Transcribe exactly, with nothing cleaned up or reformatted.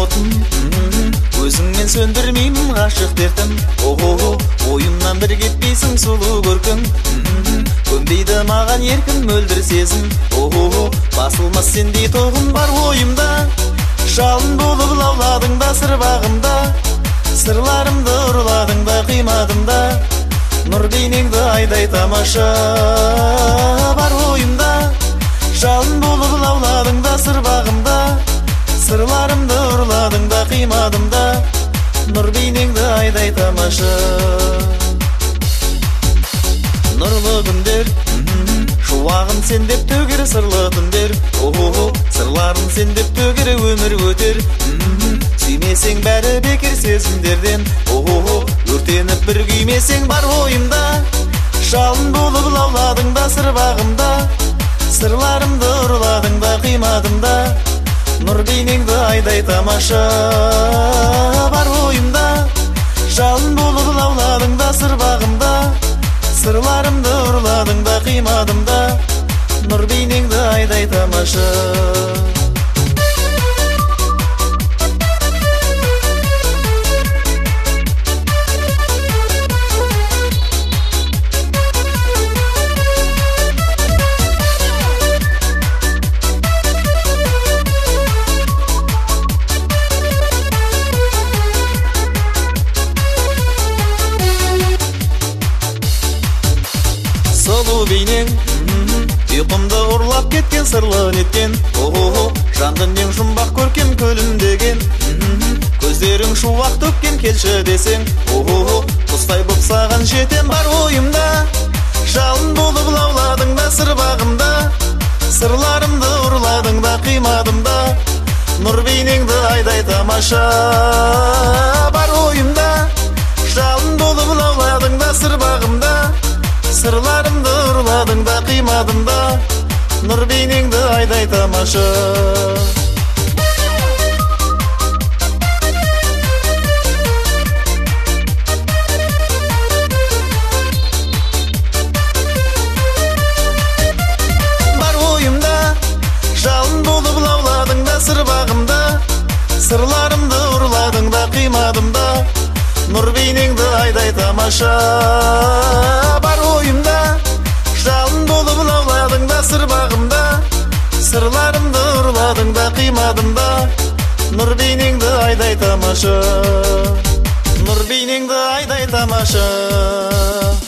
отын, өзіңмен сөндірмеймін ғашық дертім. О-о-о, ойымнан бір кетпейсің сұлу көркің. Көнбейді маған еркін мөлдір сезім. О-о-о, басылмас сендей тоғын бар ойымда. Жалын болып лауладың да сыр бағымда, сырларымды ұрладың да қимадым да. Нұр бейнеңді айдай тамаша бар ойымда. Жалын болып лауладың да сыр бағымда, сырларымды ұрладың да қимадым да. Нұр бейнеңді айдай тамаша. Нұрлы күндер, шуағын сен деп төгер сырлы түндер. О-о-о, сырларын сен деп төгер өмір өтер. Сүймесең бәрі бекер сезімдерден. О-о-о, өртеніп бір күймесең бар ойымда. Жалын болып лауладың да сыр бағымда, сырларымды ұрладың да қимадым да. Нұр бейнеңді айдай тамаша бар ойымда. Жалын болып лауладың да сыр бағымда, сырларымды ұрладың да қимадым да. Нұр бейнеңді айдай тамаша. Сұлу бейнең, ұйқымды ұрлап кеткен сырлы неткен. О-о-о, жан дүниең жұмбақ көркем күлімдеген. Көздерің шуақ төккен келші десең. О-о-о, құстай боп саған жетем бар ойымда. Жалын болып лауладың да сыр бағымда, сырларымды ұрладың да қимадым да. Нұр бейнеңді айдай тамаша бар ойымда. Жалын болып лауладың да сыр бағымда, сырларымды ұрладың да қимадым да. Нұр бейнеңді айдай тамаша. Бар ойымда, жалын болып лауладың да сыр бағымда, сырларымды ұрладың да қимадым да. Нұр бейнеңді айдай тамаша бар ойымда. Жалын болып лауладың да сыр бағымда, сырларымды ұрладың да қимадым да. Нұр бейнеңді айдай тамаша. Нұр бейнеңді айдай тамаша.